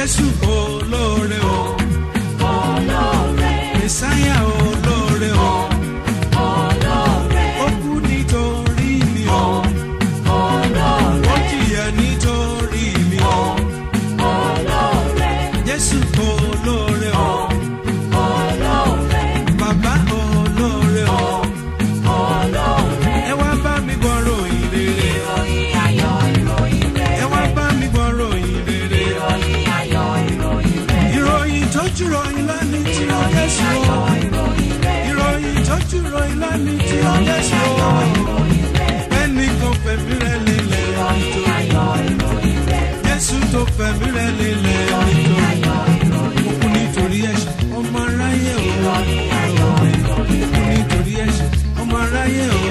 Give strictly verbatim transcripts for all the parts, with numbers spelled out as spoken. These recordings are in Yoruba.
Jésù olóore o, olóore. Mèsáyà olóore o, olóore. Ó kú nítorí mi o, olóore. Ó jìyà nítorí mi o, olóore. Jésù olóore o, olóore. Bàbá olóore o, olóore. Ẹ wá bá mi gbọ́ ròyìn rere. Ìròyìn ayọ̀, ìròyìn rere. Ẹ wá bá mi gbọ́ ròyìn rere. Ìròyìn ayọ̀, ìròyìn rere. Ìròyìn tó jùrọ̀ ìlà ní tí ó Jésù o. Ìròyìn tó jùrọ̀ ìlà ní tí ó Jésù o. Ẹnì kan fẹ̀mí rẹ̀ lélẹ̀ nítorí Jésù tó fẹ̀mí rẹ̀ lélẹ̀ nítorí ó kú nítorí ẹ̀ṣẹ̀ ọmọ aráyé o. Ó kú nítorí ẹ̀ṣẹ̀ ọmọ aráyé o.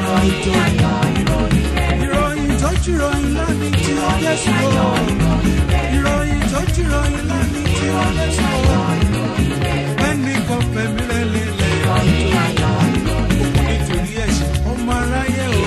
Ìròyìn tó jùrọ̀ ìlà ní tí ó Jésù o. Ìròyìn tó jùrọ̀ ìlà ní tí ó Jésù o. Ẹnì kan fẹ̀mí rẹ̀ lélẹ̀ nítorí ó kú nítorí ẹ̀ṣẹ̀ ọmọ aráyé o.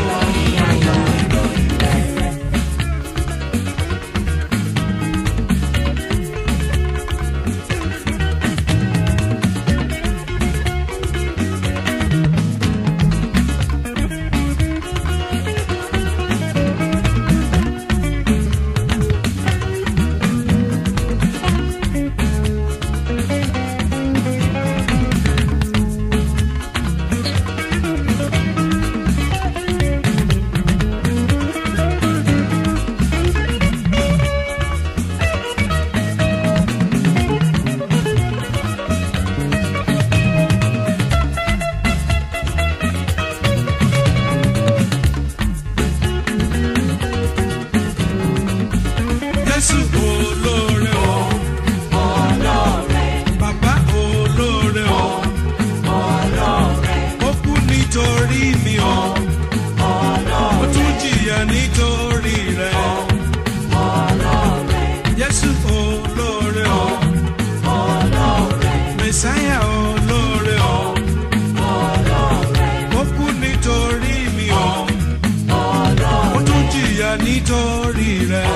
Jésù olóore o, olóore. Bàbá olóore o, olóore. Ó kú nítorí mi o, olóore. Ó tún jìyà nítorí rẹ̀, olóore. Jésù olóore o, olóore. Mèsáyà olóore o, olóore. Ó kú nítorí mi o, olóore. Ó tún jìyà nítorí rẹ̀.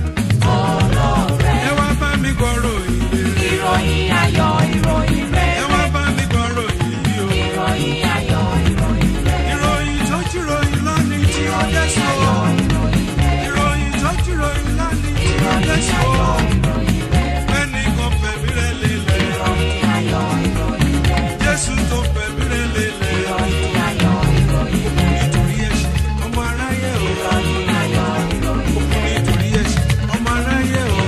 Ẹ wá bá mi gbọ́ ròyìn rere. Ìròyìn ayọ̀, ìròyìn rere. Ẹ wá bá mi gbọ́ ròyìn yìí o. Ìròyìn ayọ̀, ìròyìn rere. Ìròyìn tó jùrọ̀ ìlà ní tí ó Jésù o. Ìròyìn tó jùrọ̀ ìlà ní tí ó Jésù o. Ẹnì kan fẹ̀mí rẹ̀ lélẹ̀. Ìròyìn ayọ̀, ìròyìn rere. Jésù tó fẹ̀mí rẹ̀ lélẹ̀. Ìròyìn ayọ̀, ìròyìn rere. Nítorí ẹ̀ṣẹ̀ ọmọ aráyé o. Ìròyìn ayọ̀, ìròyìn rere. Nítorí ẹ̀ṣẹ̀ ọmọ aráyé o.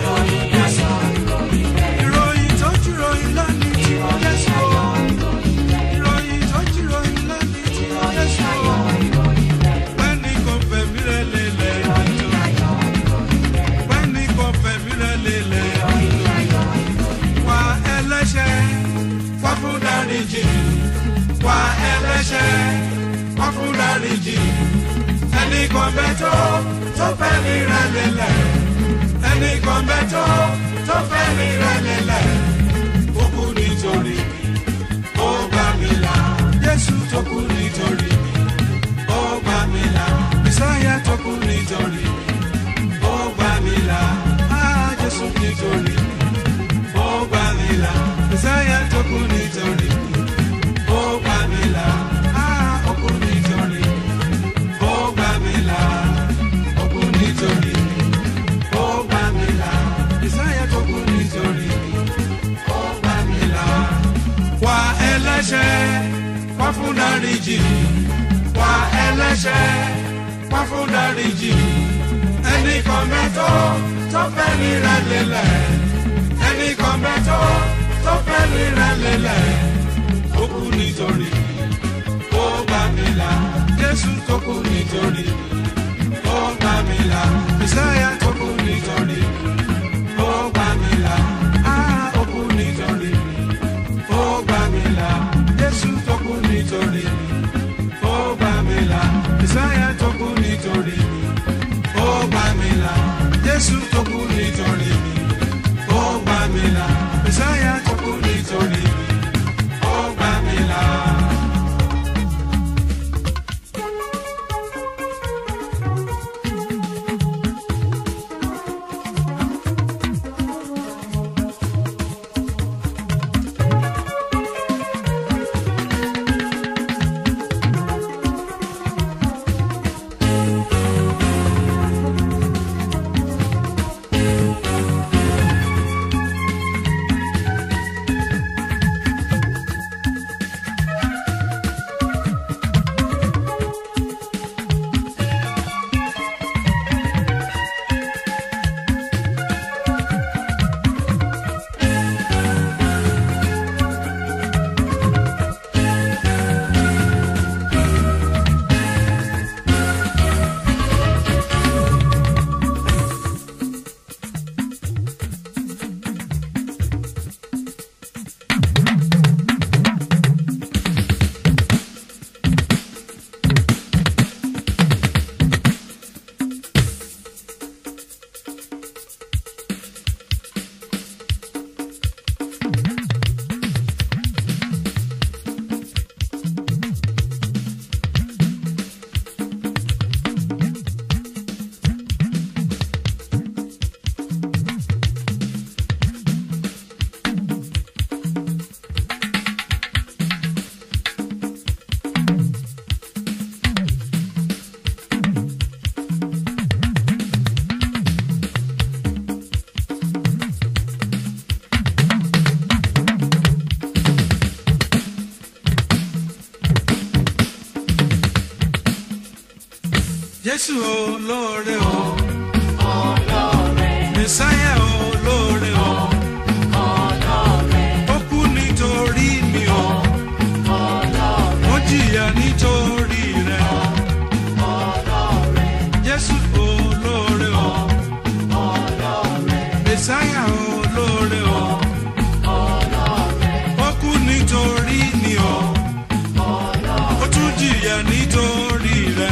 Ìròyìn tó jùrọ̀ ìlà ní tí ó Jésù o. Ìròyìn tó jùrọ̀ ìlà ní tí ó Jésù o. Ẹnì kan fẹ̀mí rẹ̀ lélẹ̀. Ẹnì kan fẹ̀mí rẹ̀ lélẹ̀. Wá ẹlẹ́ṣẹ̀ wá fún dáríjì. Wá ẹlẹ́ṣẹ̀ wá fún dáríjì. Ẹnì kan bẹ tó tó fẹ̀mí rẹ̀ lélẹ̀. Ẹnì kan bẹ tó tó fẹ̀mí rẹ̀ lélẹ̀. Ó kú nítorí mi, ó gbà mí là. Jésù tó kú nítorí mi, ó gbà mí là. Mèsáyà tó kú nítorí mi, ó gbà mí là. Ah, Jésù nítorí mi, ó gbà mí là. Mèsáyà tó kú nítorí mi, ó gbà mí là. Ah, ó kú nítorí mi, ó gbà mí là. Ó kú nítorí mi, ó gbà mí là. Mèsáyà tó kú nítorí mi, ó gbà mí là. Wá ẹlẹ́ṣẹ̀ wá fún dáríjì. Wá ẹlẹ́ṣẹ̀ wá fún dáríjì. Ẹnì kan mẹ́tọ́ tó fẹ̀mí rẹ̀ lélẹ̀. Ẹnì kan mẹ́tọ́ tó fẹ̀mí rẹ̀ lélẹ̀. Ó kú nítorí mi, ó gbà mí là. Jésù tó kú nítorí mi, ó gbà mí là. Mèsáyà tó kú nítorí mi, ó gbà mí là. Ah, ó kú nítorí mi, ó gbà mí là. Jésù tó kú nítorí mi, ó gbà mí là. Mèsáyà tó kú nítorí mi, ó gbà mí là. Jésù tó kú nítorí mi, ó gbà mí là. Mèsáyà tó kú nítorí mi, ó gbà mí là. Jésù olóore o. Olóore. Mèsáyà olóore o. Olóore. Ó kú nítorí mi o. Olóore. Ó jìyà nítorí rẹ. Olóore. Jésù olóore o. Olóore. Mèsáyà olóore o. Olóore. Ó kú nítorí mi o. Olóore. Ó tún jìyà nítorí rẹ.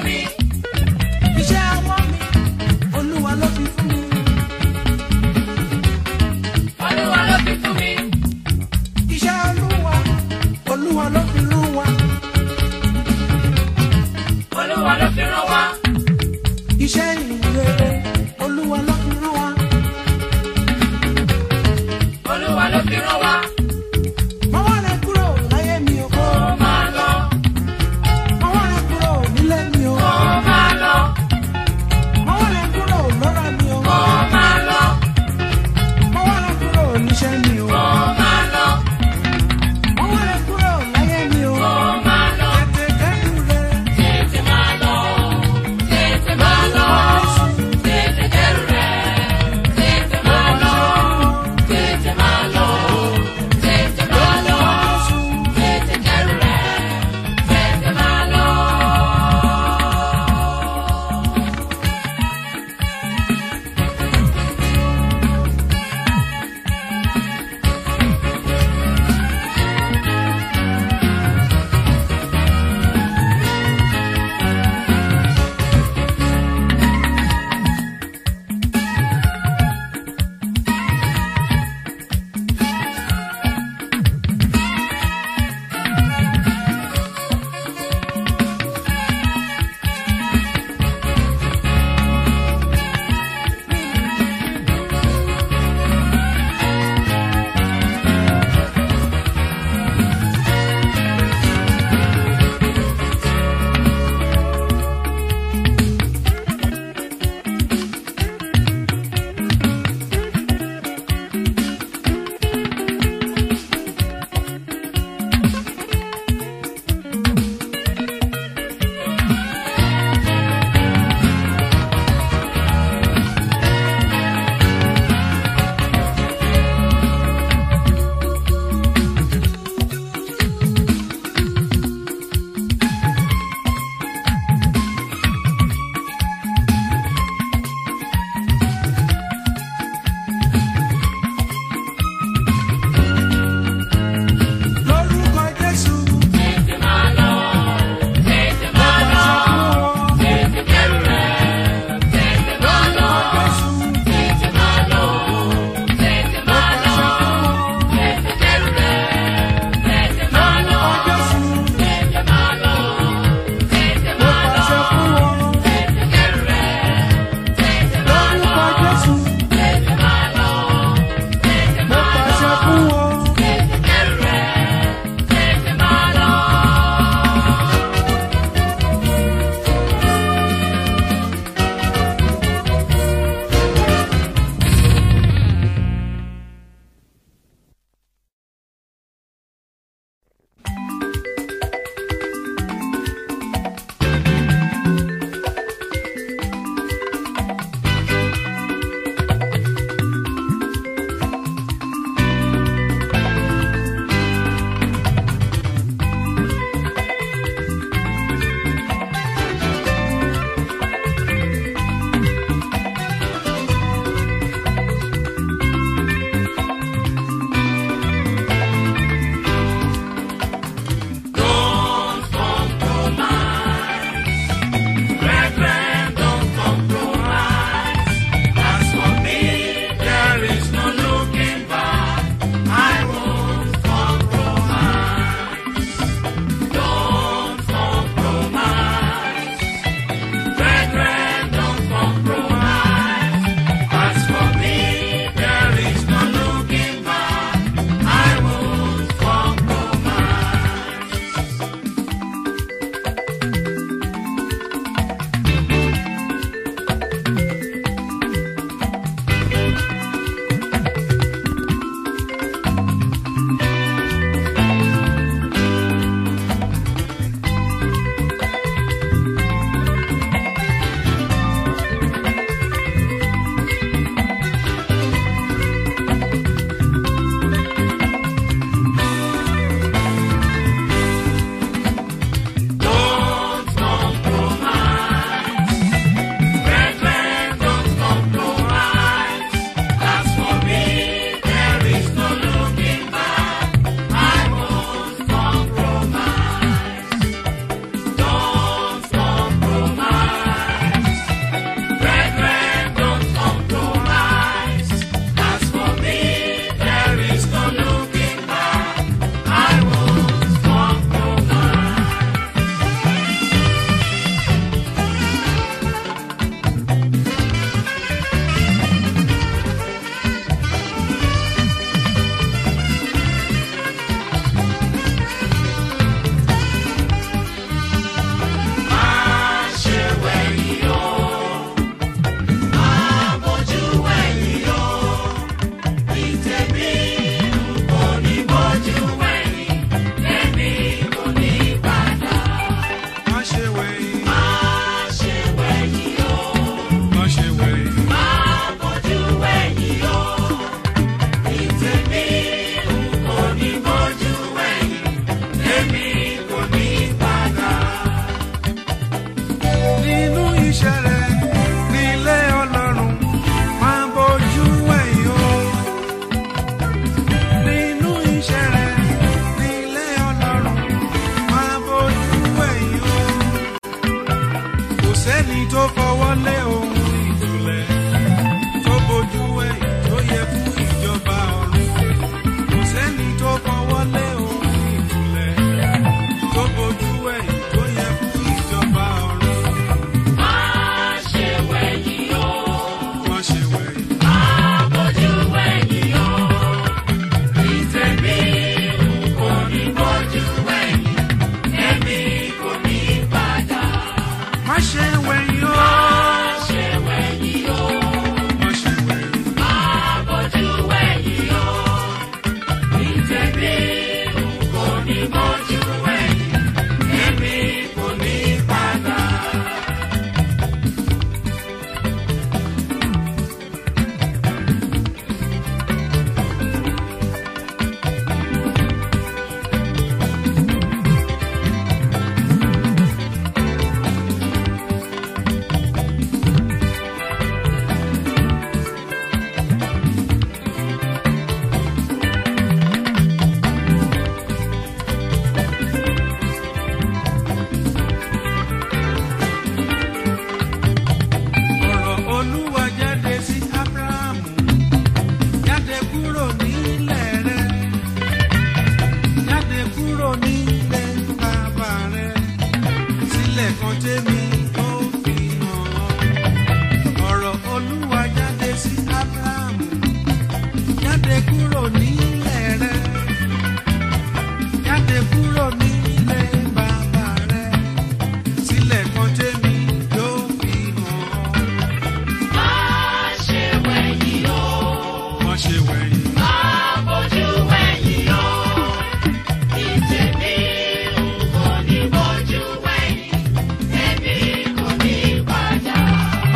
mi. Iṣẹ́ ọwọ́ mi, Olúwa ló fi fún mi. Olúwa ló fi fún mi. Iṣẹ́ Olúwa, Olúwa ló fi rán wa. Olúwa ló fi rán wa. Iṣẹ́ ìrere, Olúwa ló fi rán wa. Olúwa ló fi rán wa. Mo wá rẹ kúrò láyé mi o. Ó máa lọ. Mo wá rẹ kúrò nílé mi o. Ó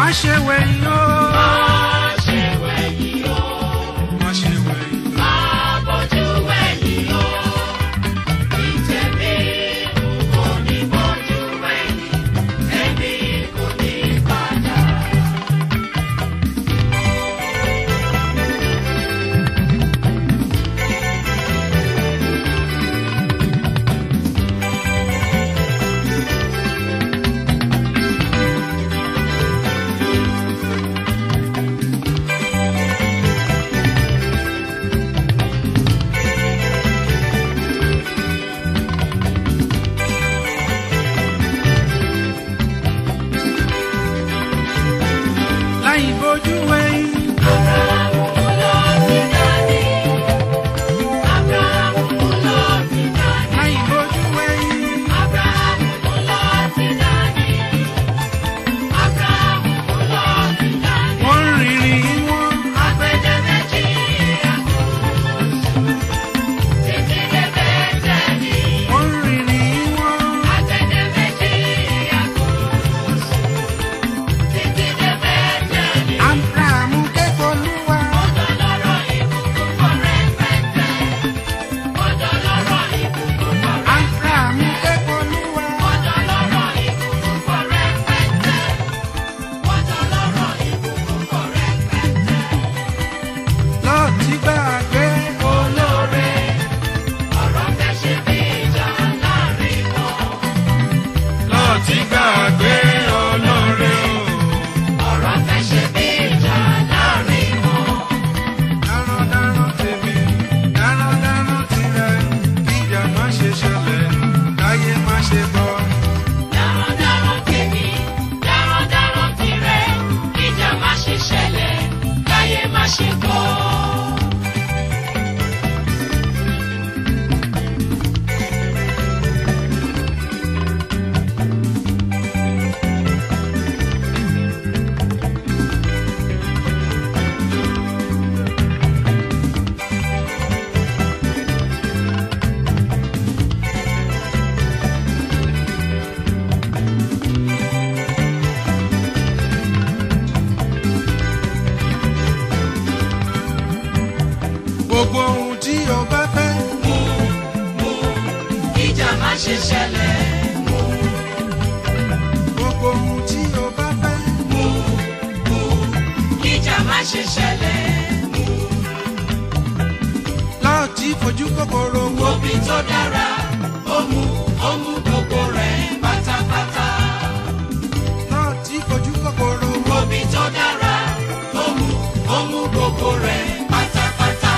má ṣe wẹ̀yìn o. má ṣe wẹ̀yìn o. má ṣe wẹ̀yìn. má bójú wẹ̀yìn o. ìtẹ̀mí kò ní bójú wẹ̀yìn, èmi kò ní padà. láì bójú wẹ̀yìn. Abrahamu lọ sí Dání. Abrahamu lọ sí Dání. láì bójú wẹ̀yìn. Abrahamu lọ sí Dání. Abrahamu lọ sí Dání. wọ́n rìnrìn wọn. Agbede méjì àkóso. Títí dé Bẹ́tẹ́lì. wọ́n rìnrìn wọn. Agbede méjì àkóso. Títí dé Bẹ́tẹ́lì. Ábúráhámù ké p'Olúwa. Ọjọ́ lọ́rọ̀ ìbùkún kọ̀ rẹpẹtẹ. Ọjọ́ lọ́rọ̀ ìbùkún kọ̀ rẹpẹtẹ. Ábúráhámù ké p'Olúwa. Ọjọ́ lọ́rọ̀ ìbùkún kọ̀ rẹpẹtẹ. Ọjọ́ lọ́rọ̀ ìbùkún kọ̀ rẹpẹtẹ. Lọ́ọ̀tì gbàgbé olóore. Ọ̀rọ̀ fẹ́ ṣe bí ìjà láàrin wọn. Lọ́ọ̀tì gbàgbé olóore o. Ọ̀rọ̀ fẹ́ ṣe bí ìjà láàrin wọn. Darandaran tèmi, darandaran tirẹ̀, kíjà má ṣe ṣẹlẹ̀, káyé má ṣe gbọ́. Darandaran tèmi, darandaran tirẹ̀, ìjà má ṣe ṣẹlẹ̀, láyé má ṣe gbọ́. Gbogbo ohun tí o bá fẹ́. Mú, mú, ìjà má ṣe ṣẹlẹ̀. Mú, Gbogbo ohun tí o bá fẹ́. mú, mú, ìjà má ṣe ṣẹlẹ̀. Mú, Lọ́ọ̀tì fojú kòkòrò wo. òbí tó dára, ó mú, ó mú gbogbo rẹ̀ pátápátá. Lọ́ọ̀tì fojú kòkòrò wo. Òbí tó dára, ó mú, ó mú gbogbo rẹ̀ pátápátá.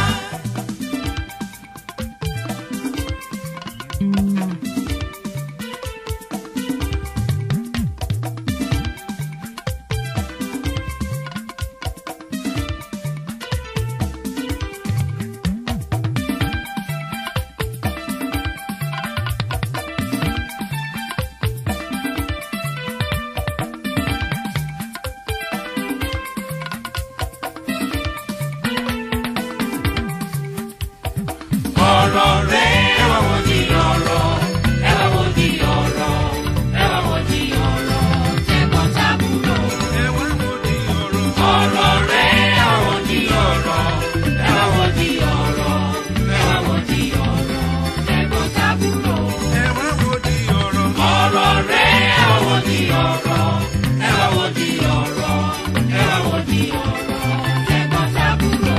Ọ̀rọ̀ rẹ̀ ẹ wá wo di ọ̀rọ̀, ẹ wá wo di ọ̀rọ̀, ẹ wá wo di ọ̀rọ̀, tẹ̀gbọ́ntàbúrò. Ẹ wá wo di ọ̀rọ̀. Ọ̀rọ̀ rẹ̀ ẹ wá wo di ọ̀rọ̀, ẹ wá wo di ọ̀rọ̀, ẹ wá wo di ọ̀rọ̀, tẹ̀gbọ́ntàbúrò. Ẹ wá wo di ọ̀rọ̀. Ọ̀rọ̀ rẹ̀ ẹ wá wo di ọ̀rọ̀, ẹ wá wo di ọ̀rọ̀, ẹ wá wo di ọ̀rọ̀, tẹ̀gbọ́ntàbúrò.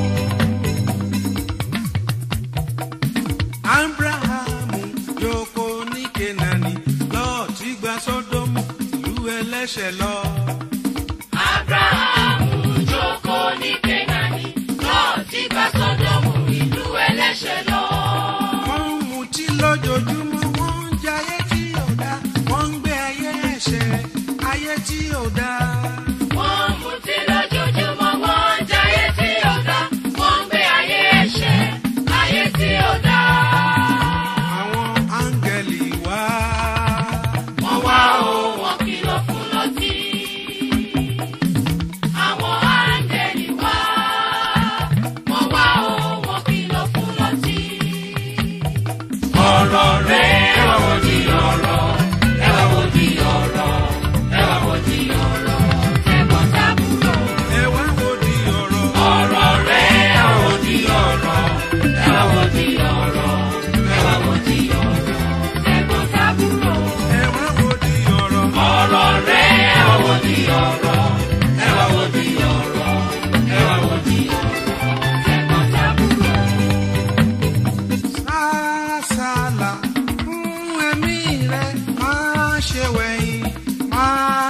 Ábúráhámù jókòó ní Kénáánì, Lọ́ọ̀tì gba Sódómù, ìlú ẹlẹ́ṣẹ̀ lọ. Abrahamu jókòó ní Kénáánì, Lọ́ọ̀tì gba Sódómù, ìlú ẹlẹ́ṣẹ̀ lọ. Wọ́n ń mutí lójoojúmọ́, wọ́n ń jayé tí ò dá, wọ́n ń gbé ayé ẹ̀ṣẹ̀, ayé tí ò dá. Wọ́n ń mutí lójoojúmọ́, wọ́n ń jayé tí ò dá, wọ́n ń gbé ayé ẹ̀ṣẹ̀, ayé tí ò dá. Àwọn áńgẹ́lì wá. Wọ́n wá o, wọ́n kìlọ̀ fún Lọ́tì. Àwọn áńgẹ́lì wá. Wọ́n wá o, wọ́n kìlọ̀ fún Lọ́tì. Ọ̀rọ̀ rẹ̀ ẹ wá wo di ọ̀rọ̀, ẹ wá wo di ọ̀rọ̀, ẹ wá wo di ọ̀rọ̀,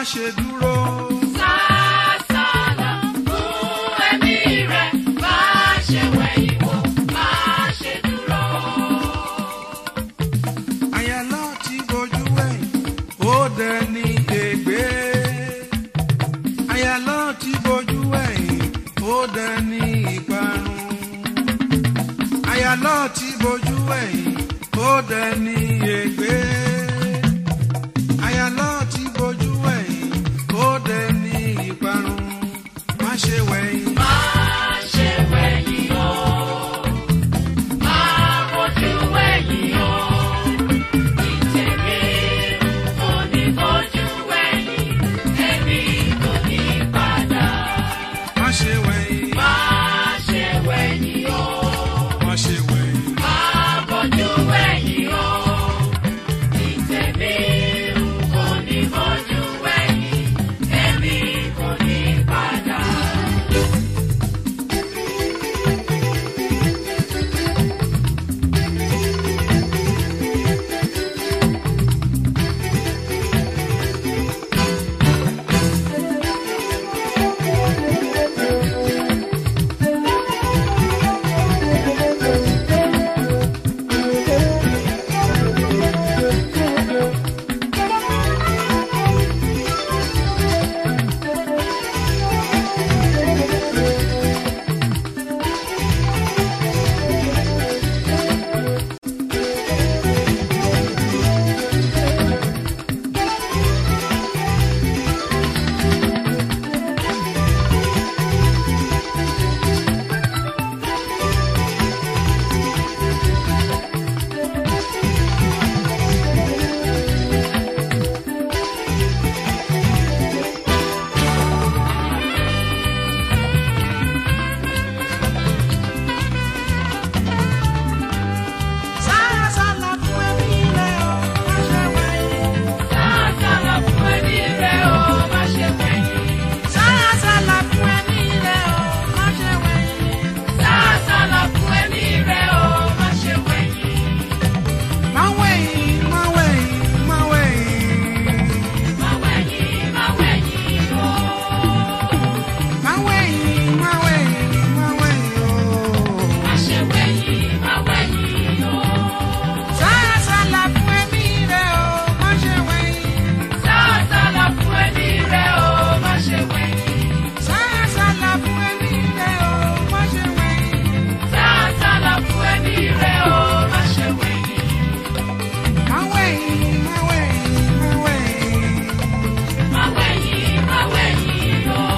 ṣe dúró. Sásálà fún ẹ̀mí rẹ̀, má ṣe wẹ̀yìn wò, má ṣe dúró. Àyànlọ́ ti bojú wẹ̀yìn, ó dẹni ègbé. Àyànlọ́ ti bojú wẹ̀yìn, ó dẹni ìparun. Àyànlọ́ ti bojú wẹ̀yìn, ó dẹni ègbé. Àyànlọ́ ti bojú wẹ̀yìn, ó dẹni ìparun. Má ṣe wẹ̀yìn. Má ṣe wẹ̀yìn o, má bojú wẹ̀yìn o. Ìtẹ̀mí kò ní bojú wẹ̀yìn, èmi kò ní padà. Má ṣe wẹ̀yìn. Má ṣe wẹ̀yìn o, Má ṣe wẹ̀yìn. má bojú wẹ̀yìn o. Ìtẹ̀mí kò ní bojú wẹ̀yìn, èmi kò ní padà. Sásálà fún ẹ̀mí rẹ̀, ó má ṣe wẹ̀yìn. Sásálà fún ẹ̀mí rẹ̀ o, má ṣe wẹ̀yìn. Sásálà fún ẹ̀mí rẹ̀, ó má ṣe wẹ̀yìn. Sásálà fún ẹ̀mí rẹ̀ o, má ṣe wẹ̀yìn. Má wẹ̀yìn, má wẹ̀yìn, má wẹ̀yìn. Má wẹ̀yìn, má wẹ̀yìn o. Má wẹ̀yìn, má wẹ̀yìn, má wẹ̀yìn o. Má ṣe wẹ̀yìn, má wẹ̀yìn o. Sásálà fún ẹ̀mí rẹ̀, ó má ṣe wẹ̀yìn. Sásálà fún ẹ̀mí rẹ̀ o, má ṣe wẹ̀yìn. Sásálà fún ẹ̀mí rẹ̀, ó má ṣe wẹ̀yìn. Sásálà fún ẹ̀mí rẹ̀ o, má ṣe wẹ̀yìn. Má wẹ̀yìn, má wẹ̀yìn, má wẹ̀yìn. Má wẹ̀yìn, má wẹ̀yìn o.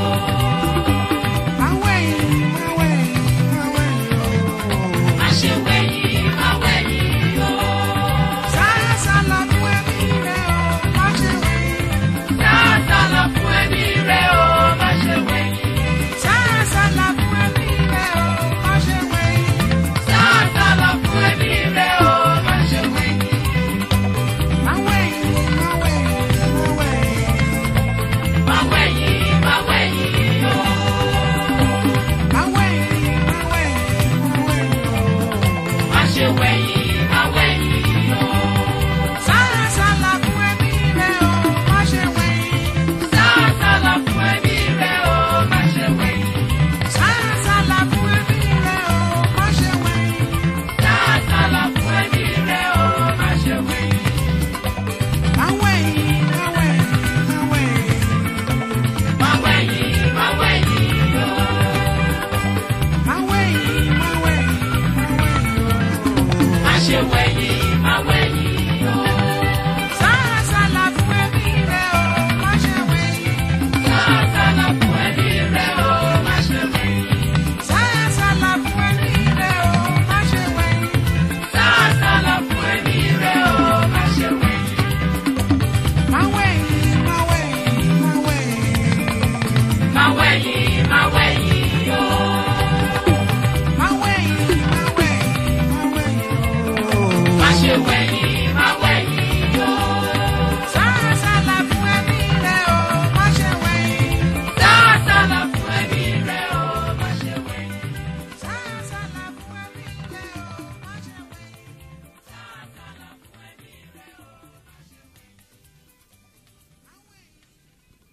Má wẹ̀yìn, má wẹ̀yìn, má wẹ̀yìn o. Má ṣe wẹ̀yìn, má wẹ̀yìn o. Sásálà fún ẹ̀mí rẹ̀, ó má ṣe wẹ̀yìn. Sásálà fún ẹ̀mí rẹ̀ o, má ṣe wẹ̀yìn. Sásálà fún ẹ̀mí rẹ̀, ó má ṣe wẹ̀yìn. Sásálà fún ẹ̀mí rẹ̀ o, má ṣe wẹ̀yìn. Má wẹ̀yìn, má wẹ̀yìn, má wẹ̀yìn. Má wẹ̀yìn, má wẹ̀yìn o. Má wẹ̀yìn, má wẹ̀yìn, má wẹ̀yìn o. Má ṣe wẹ̀yìn, má wẹ̀yìn o. Sásálà fún ẹ̀mí rẹ̀, ó má ṣe wẹ̀yìn. Sásálà fún ẹ̀mí rẹ̀ o, má ṣe wẹ̀yìn. Sásálà fún ẹ̀mí rẹ̀, ó má ṣe wẹ̀yìn. Sásálà fún ẹ̀mí rẹ̀ o, má ṣe wẹ̀yìn. Má wẹ̀yìn, má wẹ̀yìn, má wẹ̀yìn. Má wẹ̀yìn, má wẹ̀yìn o. Má wẹ̀yìn, má wẹ̀yìn, má wẹ̀yìn o. Má ṣe wẹ̀yìn, má wẹ̀yìn o. Sásálà fún ẹ̀mí rẹ̀, ó má ṣe wẹ̀yìn. Sásálà fún ẹ̀mí rẹ̀ o, má ṣe wẹ̀yìn. Sásálà fún ẹ̀mí rẹ̀, ó má ṣe wẹ̀yìn. Sásálà fún ẹ̀mí rẹ̀ o, má ṣe wẹ̀yìn. Má wẹ̀yìn, má wẹ̀yìn, má wẹ̀yìn. Má wẹ̀yìn, má wẹ̀yìn o. Má wẹ̀yìn, má wẹ̀yìn, má wẹ̀yìn o. Má ṣe wẹ̀yìn, má wẹ̀yìn o. Sásálà fún ẹ̀mí rẹ̀, ó má ṣe wẹ̀yìn. Sásálà fún ẹ̀mí rẹ̀ o, má ṣe wẹ̀yìn. Sásálà fún ẹ̀mí rẹ̀, ó má ṣe wẹ̀yìn.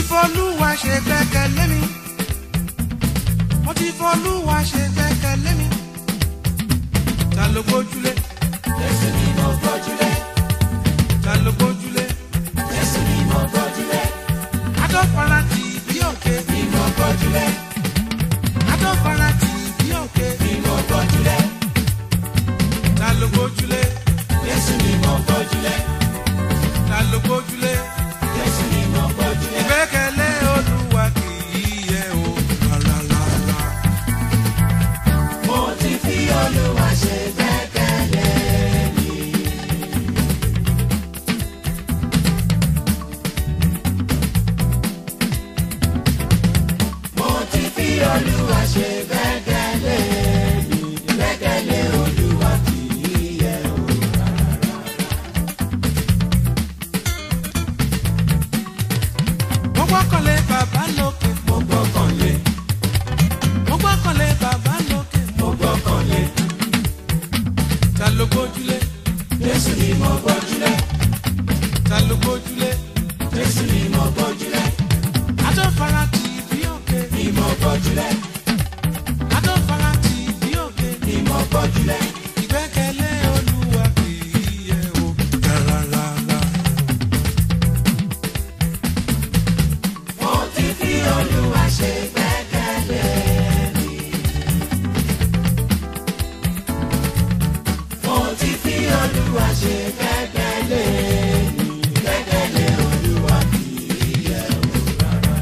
fọlúwa ṣe gbẹ́kẹ̀lé mi mo ti fọlúwa ṣe gbẹ́kẹ̀lé mi ta ló gbójúlé Jésù ni mo gbójúlé. ta ló gbójúlé Jésù ni mo gbójúlé. adọ́fara tì bí òkè Ni mo gbójúlé. adọ́fara tì bí òkè Ni mo gbójúlé. ta ló gbójúlé Jésù ni mo gbójúlé. ta ló gbójúlé Jésù ni mo gbójúlé. ìgbẹ́kẹ̀lé olúwa kì í yẹ o rárá. Mo ti fi Olúwa ṣe gbẹ́kẹ̀lé mi. Mo ti fi Olúwa ṣe gbẹ́kẹ̀lé mi. Gbẹ́kẹ̀lé Olúwa kì í yẹ̀ o rárá. mo gbọ́kànlé bàbá lókè Mo gbọ́kànlé. mo gbọ́kànlé bàbá lókè Mo gbọ́kànlé. ta ló gbójúlé Jésù ni mo gbójúlé. ta ló gbójúlé Jésù ni mo gbójúlé. adọ́fara tì bí òkè Ni mo gbójúlé. adọ́fara tì bí òkè Ni mo gbójúlé. ìgbẹ́kẹ̀lé olúwa kì í yẹ o rárá. Mo ti fi Olúwa ṣe gbẹ́kẹ̀lé mi. Mo ti fi Olúwa ṣe gbẹ́kẹ̀lé mi. Gbẹ́kẹ̀lé Olúwa kì í yẹ̀ o rárá.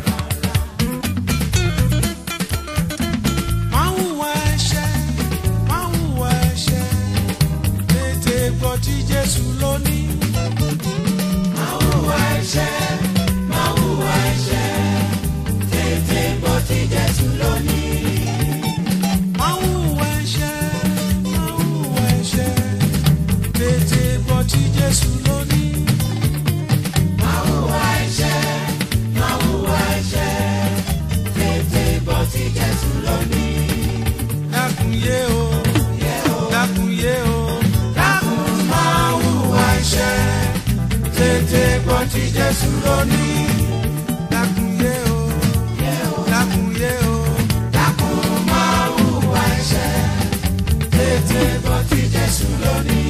máa ń hùwà ẹ̀ṣẹ̀ máa ń hùwà ẹ̀ṣẹ̀ tètè gbọ́ tí jésù lónìí. Máa hùwà ẹ̀ṣẹ̀, máa hùwà ẹ̀ṣẹ̀, tètè gbọ́ tí Jésù lónìí. máa ń hùwà ẹ̀ṣẹ̀ máa ń hùwà ẹ̀ṣẹ̀ tètè gbọ́ tí jésù lónìí. Máa hùwà ẹ̀ṣẹ̀, máa hùwà ẹ̀ṣẹ̀, tètè gbọ́ tí Jésù lónìí. dákun yé o dákun yé o dákun máa ń hùwà ẹ̀ṣẹ̀ tètè gbọ́ tí jésù lónìí. dákun yé o dákun yé o Dákun máa hùwà ẹ̀ṣẹ̀, tètè gbọ́ tí Jésù lónìí.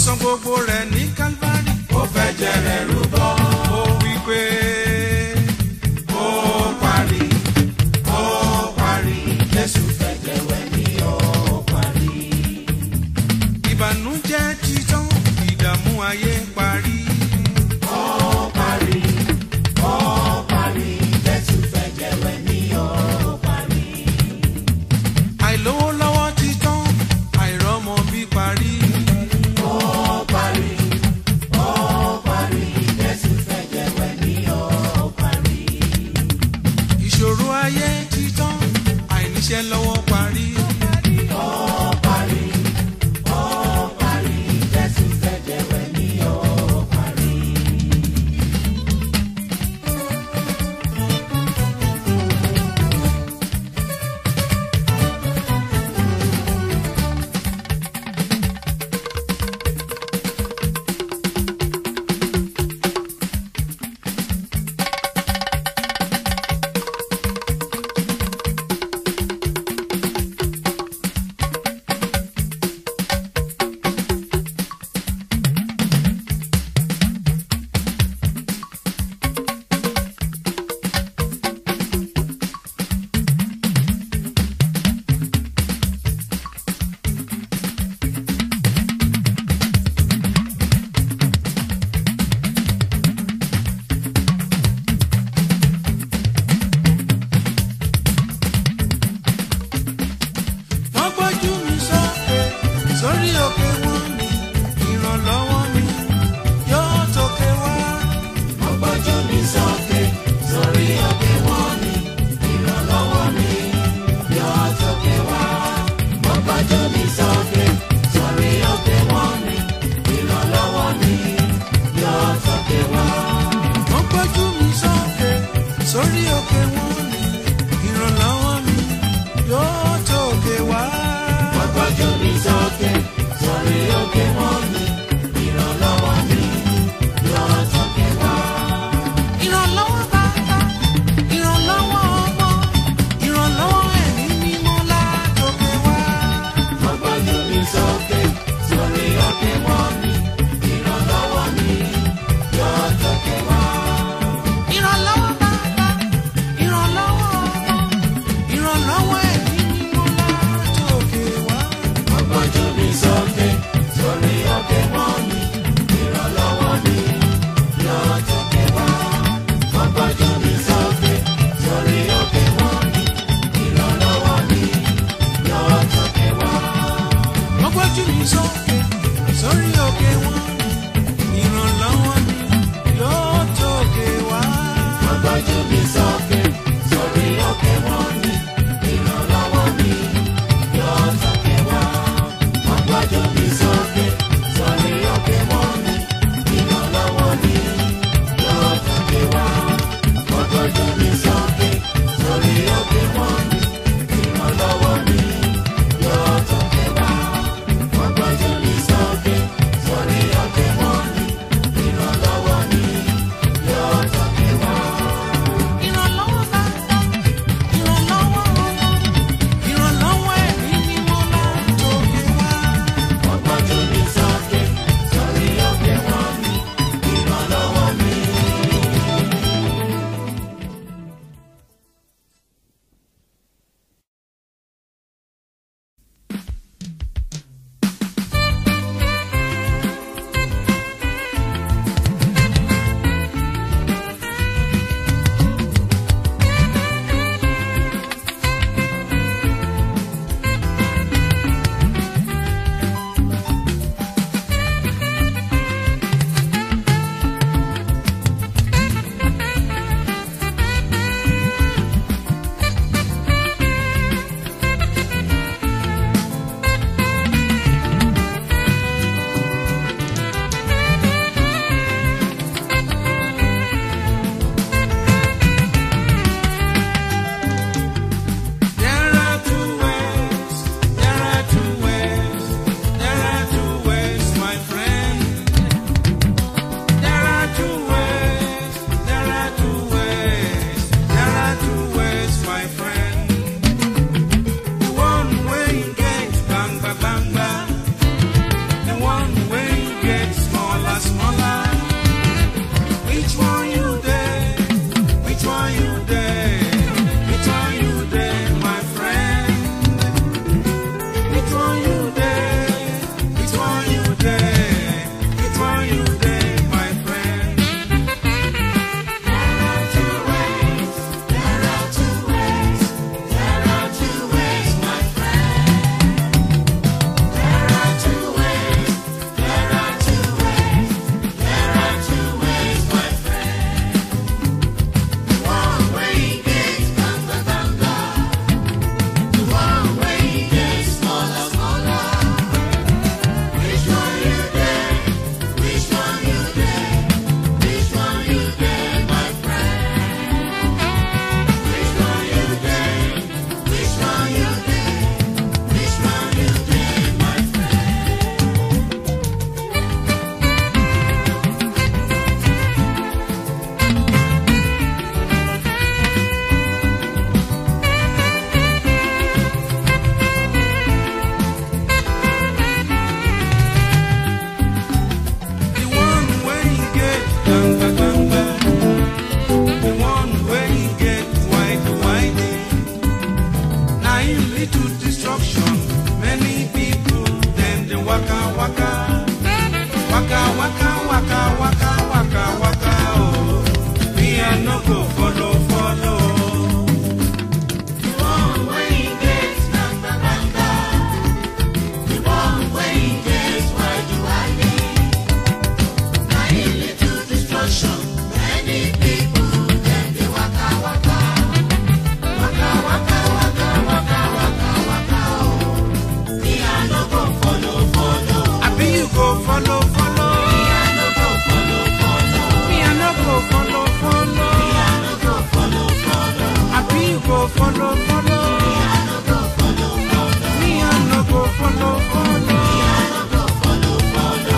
san gbogbo rẹ̀ ní Calvary. Ó fẹ́ jẹrẹ rúbọ. Ó wí pé Ó parí, ó parí, Jésù fẹ́ jẹ̀wẹ̀ ní ó parí. ìbànújẹ́ ti tán, ìdààmú ayé parí. Ó parí, ó parí, Jésù fẹ́ jẹ̀wẹ̀ ní ó parí. Àìlówó lọ́wọ́ ti tán, àìrọ́mọ bí parí. Ó parí, ó parí, Jésù fẹ́ jẹ̀wẹ̀ ní ó parí. Ìṣòro ayé ti tán, àìníṣẹ́ lọ́wọ́ parí. Ó parí, ó parí, Jésù fẹ́ jẹ̀wẹ̀ ní ó parí. Wọ́n gbójú mi sókè, sórí òkè wọn ni, ìrànlọ́wọ́ mi yóò tókè wá. Mo gbójú mi sókè, sórí òkè wọn ni, ìrànlọ́wọ́ mi yóò tókè wá. Mo gbójú mi sókè, sórí òkè wọn ni, ìrànlọ́wọ́ mi yóò tókè wá. Wọ́n gbójú mi sókè, sórí òkè wọn ni, ìrànlọ́wọ́ mi yóò tókè wá. Mo gbójú mi sókè, sórí follow, follow. Me I no go follow, follow. Me I no go follow, follow. Me I no go follow, follow. Abi you go follow, follow. Me I no go follow, follow. Me I no go follow, follow. Me I no go follow, follow.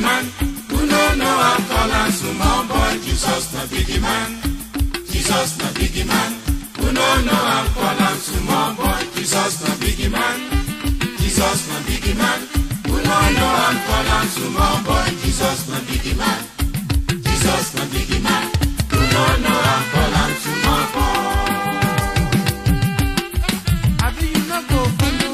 man. Who no know how call am small boy. Jesus na biggie man. Jesus na biggie man. Who no know how call am small boy. Jesus na biggie man. Jesus na biggie man. Who no know how call am small boy. Jesus na biggie man. Jesus na biggie man. Who no know how call am small boy. Abi you no go follow.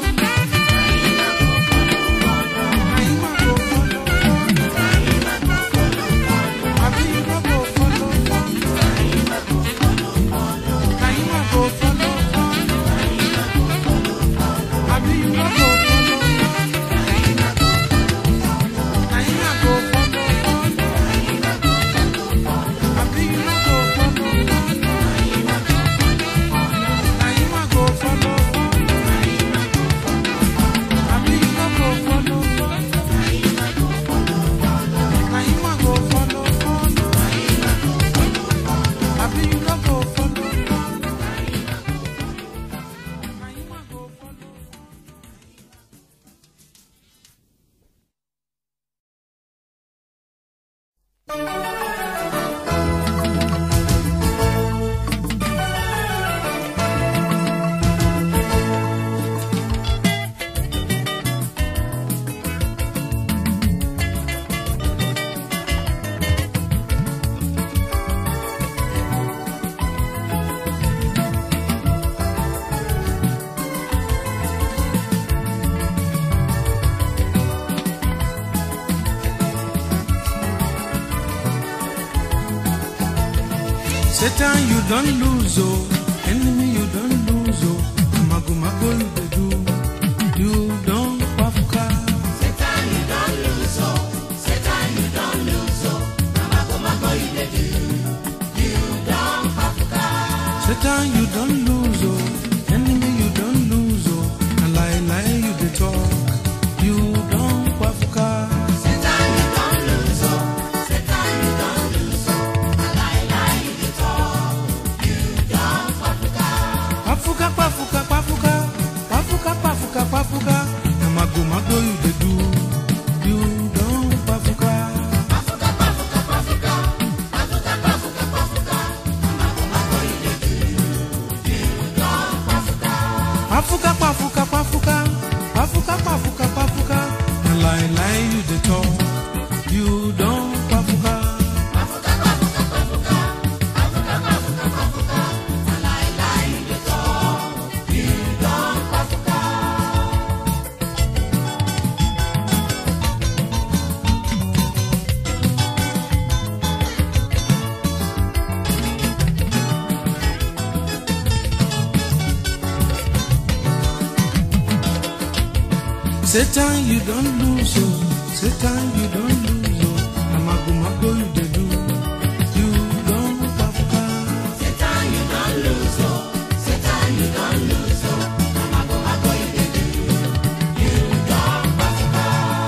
Satan, you don't lose, oh. Enemy, you don't lose, oh. Mago, mago, you dey do. You don't pafuka. Satan, you don't lose, oh. Satan, you don't lose, oh. Mago, mago, you dey do. You don't pafuka. Satan, you don't lose, oh. Enemy, you don't lose, oh. And lie, lie, you dey talk. You don't pafuka. Satan, you don't lose, oh. Satan, you don't lose, oh. And lie, lie, you dey talk. You don't pafuka. Pafuka, pafuka, pafuka. Pafuka, pafuka, pafuka. And mago, mago, you dey do. You don't pafuka. Pafuka, pafuka, pafuka. Pafuka, pafuka, pafuka. Mago, mago, you dey do. You don't pafuka. Pafuka, pafuka, pafuka. Pafuka, pafuka, pafuka. And lie, lie, you dey talk. You don't pafuka. Pafuka, pafuka, pafuka. Pafuka, pafuka, pafuka. And lie, lie, you dey talk. You don't pafuka. Satan, you don't lose, oh. Satan, you don't lose, oh. And mago, mago, you dey do. You don't pafuka. Satan, you don't lose, oh. Satan, you don't lose, oh. Mago, mago, you dey do. You don't pafuka.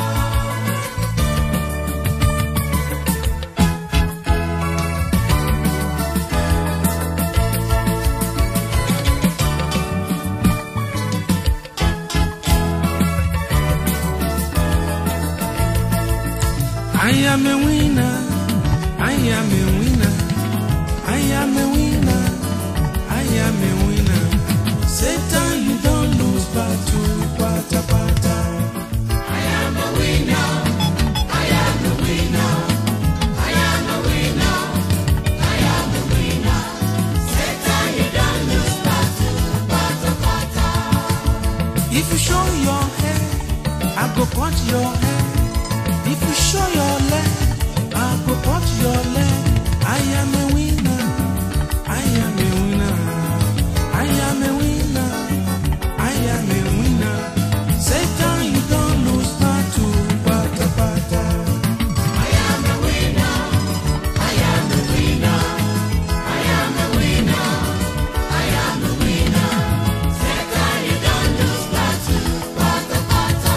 I am a winner. I am a winner. I am a winner. I am a winner. Satan, you don't lose battle, pata pata. I am a winner. I am a winner. I am a winner. I am a winner. Satan, you don't lose battle, pata pata. If you show your head, I go punch your head. If you show your leg, I go punch your leg. I am a winner. I am a winner. I am a winner. I am a winner. Satan, you don't lose battle, pata pata. I am a winner. I am a winner. I am a winner. I am a winner. Satan, you don't lose battle, pata pata.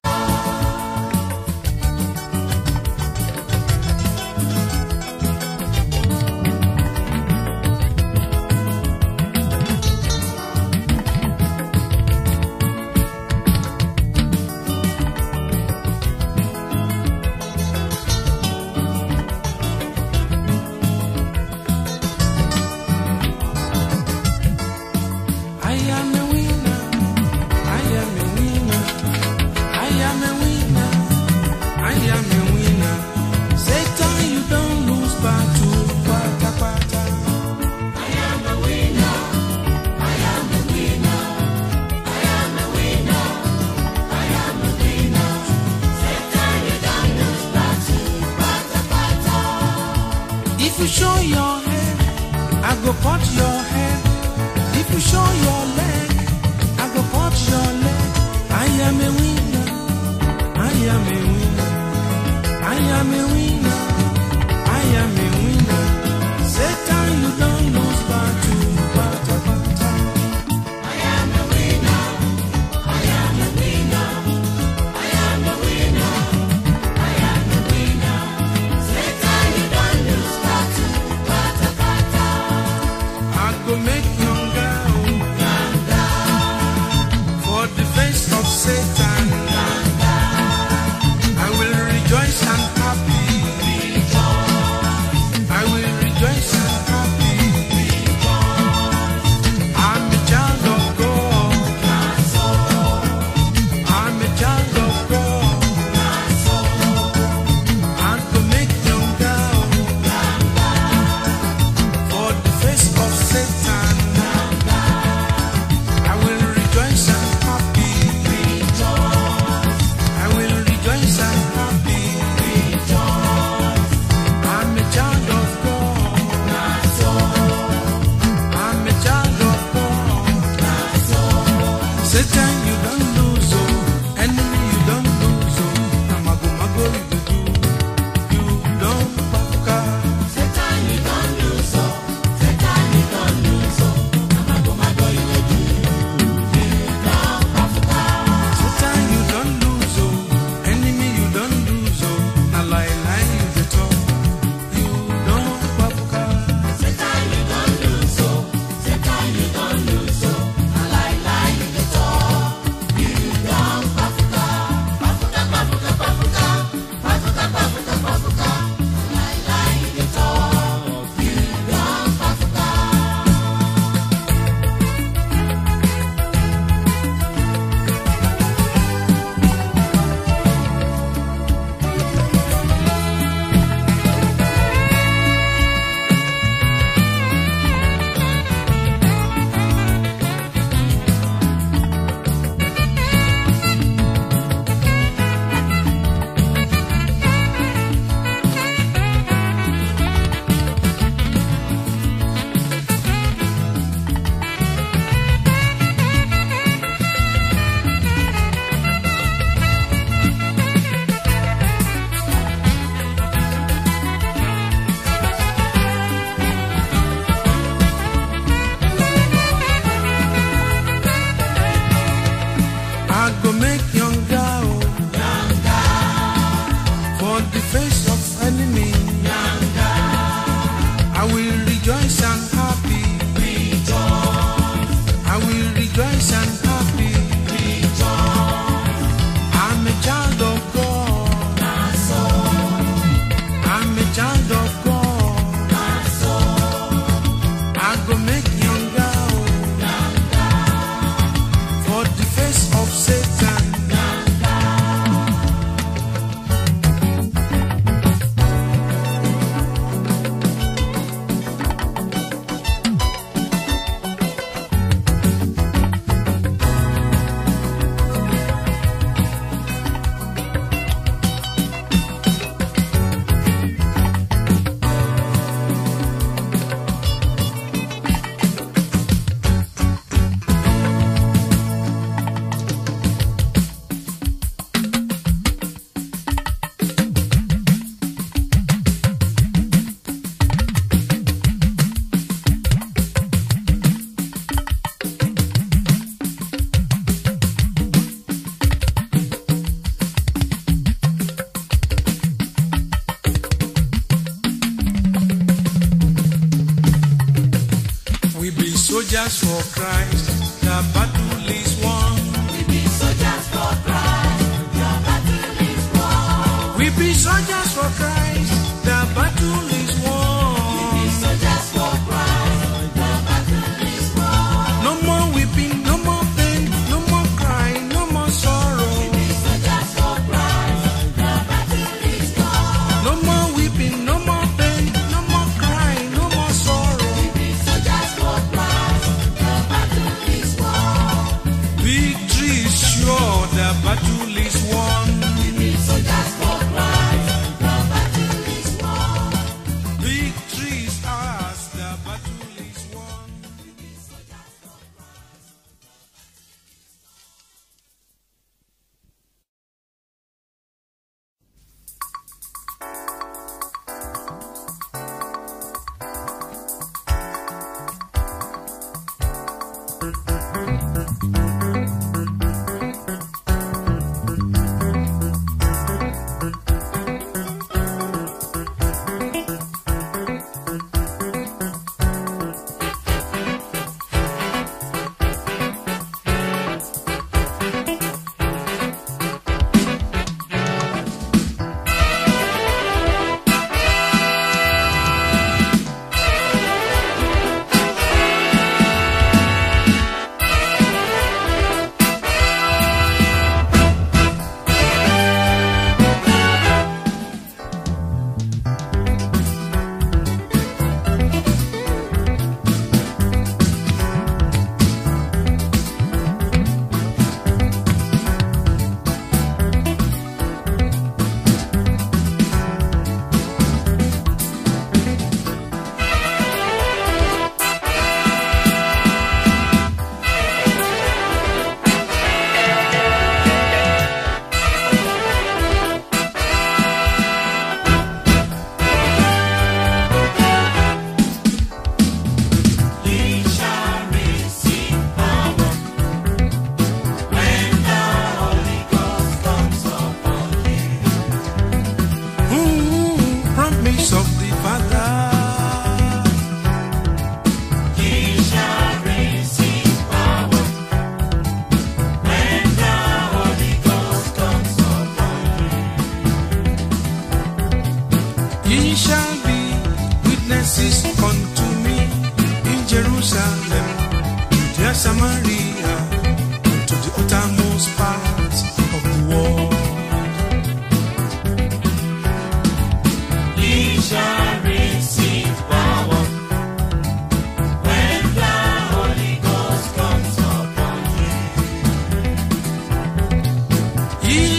am a winner. I am a winner. Satan, you don't lose battle. Pata pata. I am a winner. I am a winner. I am a winner. I am a winner. Satan, you don't lose battle. Pata pata. If you show your head, I go cut your head. If you show your leg, I go cut your leg. I am a winner. I am a winner. I am a winner. I am a winner. Satan, you don't lose battle. Pata pata. I am a winner. I am a winner. I am a winner. I am a winner. Satan, you don't lose battle. Pata pata. I go make younger for the face of Satan. I will rejoice and happy. I will rejoice and happy. I'm a child of God. I'm a child of God. I go make younger for the face of Satan. I will rejoice and happy. I will rejoice and happy. I'm a child of God. I'm a child of God. Satan, you don't lose, oh. Enemy, you don't lose, oh. Amago, mago, you do. You don't baka. Satan, you don't lose, oh. Satan, you don't lose, oh. Amago, mago, you dey do. You don't baka. Satan, you don't lose, oh. Enemy, you don't lose, oh. Na lie, lie, you dey talk. You don't baka. Satan, you don't lose, oh. Satan, you don't lose, oh. Na lie, lie, you dey talk. You don't baka. Bafuka, bafuka, bafuka. Bafuka, bafuka, bafuka. Na lie, lie, you dey talk. You don't baka. I go make younger, oh. For the face of enemy. I will rejoice and happy. I will rejoice and happy. I'm a child of God. I'm a child of God. I go make younger, oh. For the face of Satan. Soldiers for Christ, the battle is won. We be soldiers for Christ, the battle is won. We be soldiers for Christ, the battle is won. We be soldiers for Christ, the battle is won. No more weeping, no more pain, no more crying, no more sorrow. We be soldiers for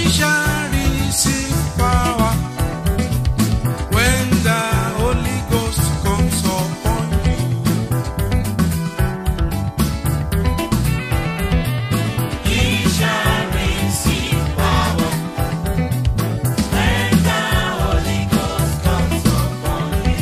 shall receive power when the Holy Ghost comes upon you. Ye shall receive power when the Holy Ghost comes upon you.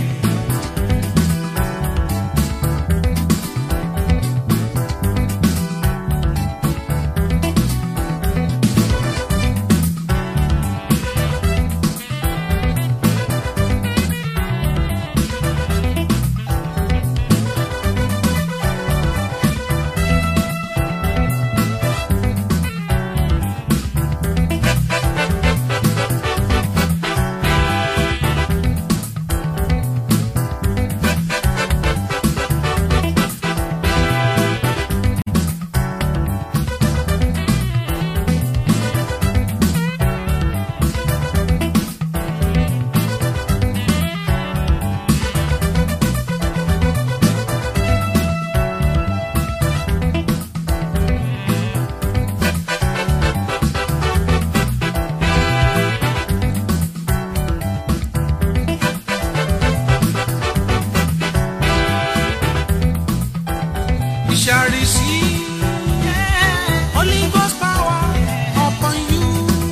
You shall receive Holy Ghost power upon you.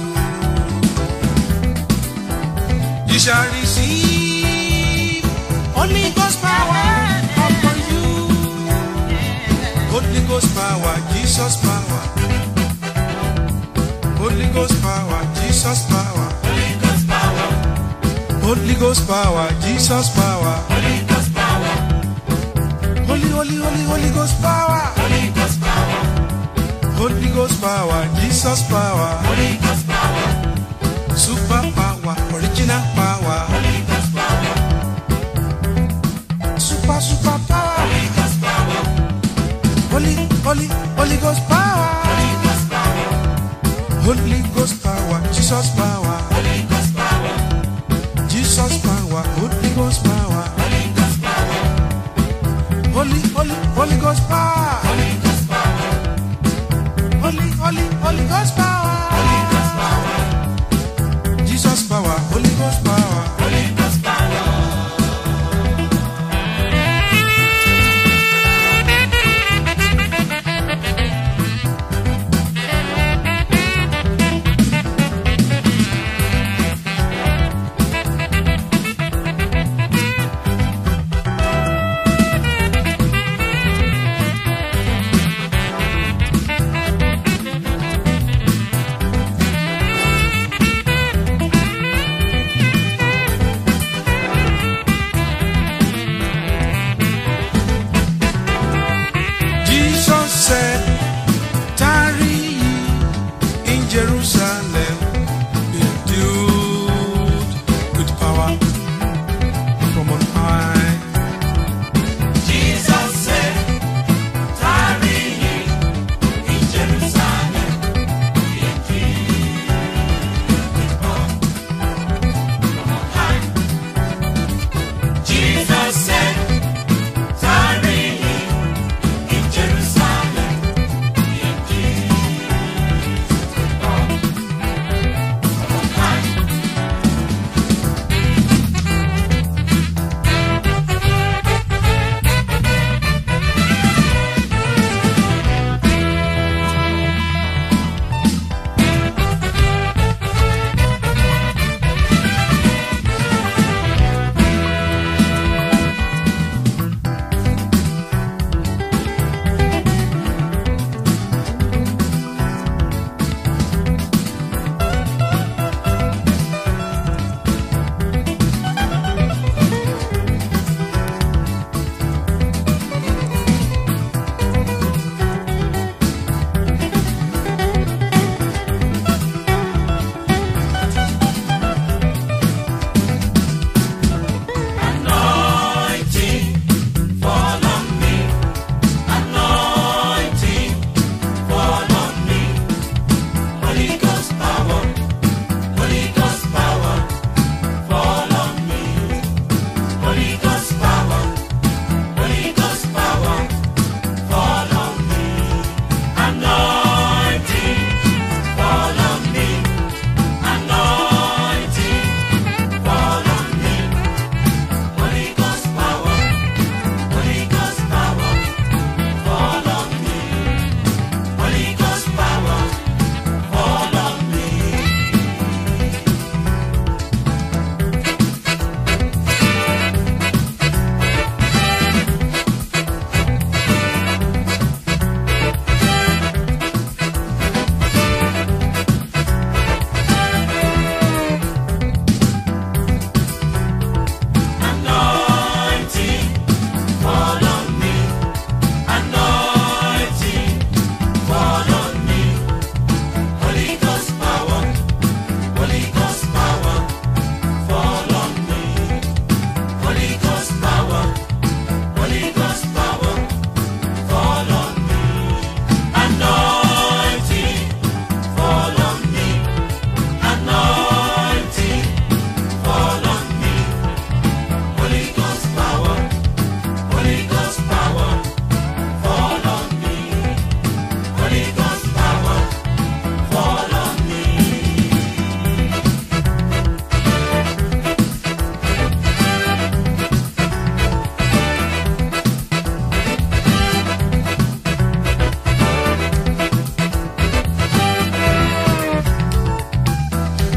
You shall receive Holy Ghost power upon you. Holy Ghost power, Jesus power. Holy Ghost power, Jesus power. Holy Ghost power, Holy Ghost power, Jesus power. Holy Ghost power, Holy, holy, holy, Holy Ghost power. Holy Ghost power, Holy Ghost power, Jesus power. Holy Ghost power, Super power, original power. Holy Ghost power, Super, super power. Holy Ghost power, Holy, holy, Holy Ghost power. Holy Ghost power, Holy Ghost power, Jesus power. Holy Ghost power, Jesus power, Holy Ghost power. Holy Ghost power, Holy, holy, Holy Ghost power. Holy Ghost power, Holy, holy, Holy Ghost power. Holy Ghost power, Jesus power, Holy Ghost power. Holy Ghost power.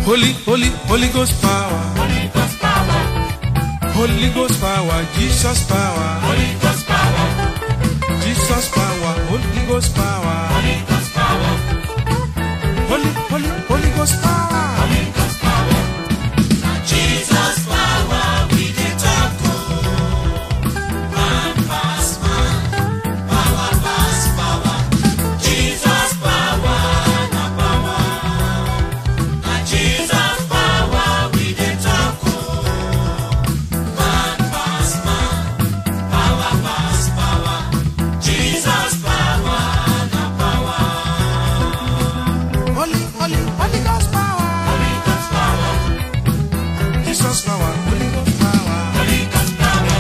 Holy, holy, Holy Ghost power. Holy Ghost power. Holy Ghost power. Jesus power. Holy Ghost power. Jesus power. Holy Ghost power. Holy Ghost power. Holy, holy, Holy Ghost power. Holy Ghost power. Now Jesus power we dey talk o. Man pass man, power pass power. Jesus power na power. Now Jesus power we dey talk o. Man pass man, power pass power. Jesus power na power. Holy, holy, Holy Ghost power. Holy Ghost power. Jesus power. Holy Ghost power. Holy Ghost power.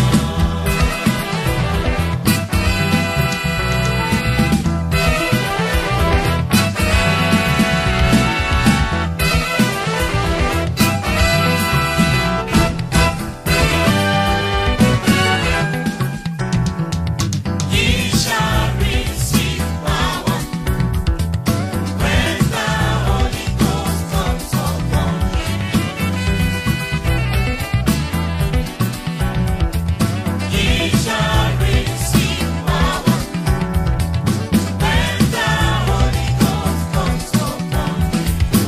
Ye shall receive power when the Holy Ghost comes upon you. Ye shall receive power when the Holy Ghost comes upon you.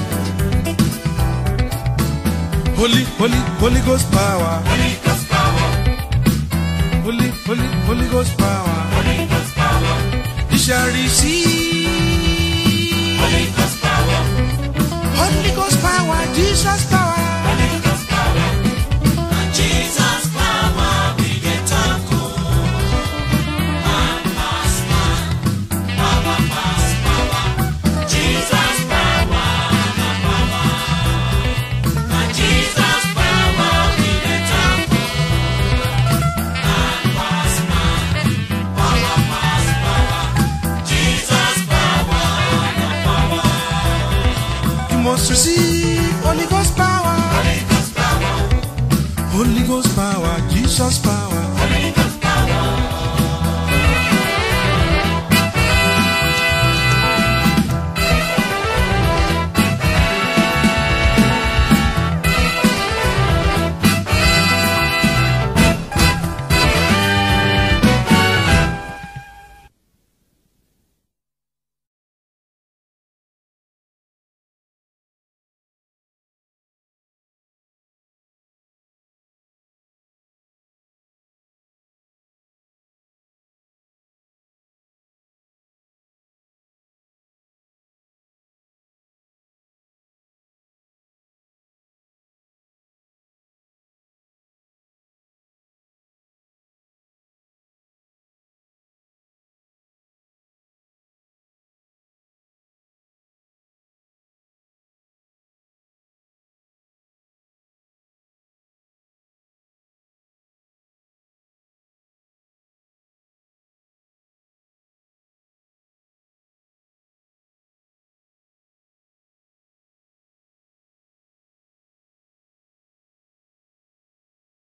Holy, holy, Holy Ghost power. Holy Ghost power. Holy, holy, Holy Ghost power. Holy Ghost power. You shall receive Holy Ghost power. Holy Ghost power. Jesus power. Holy Ghost power. And Jesus power we dey talk o. Man pass man, power pass power. Jesus power na power. And Jesus power we dey talk o. Man pass man, power pass power. Jesus power na power. You must receive Holy Ghost power. Holy Ghost power. Holy Ghost power. Jesus power.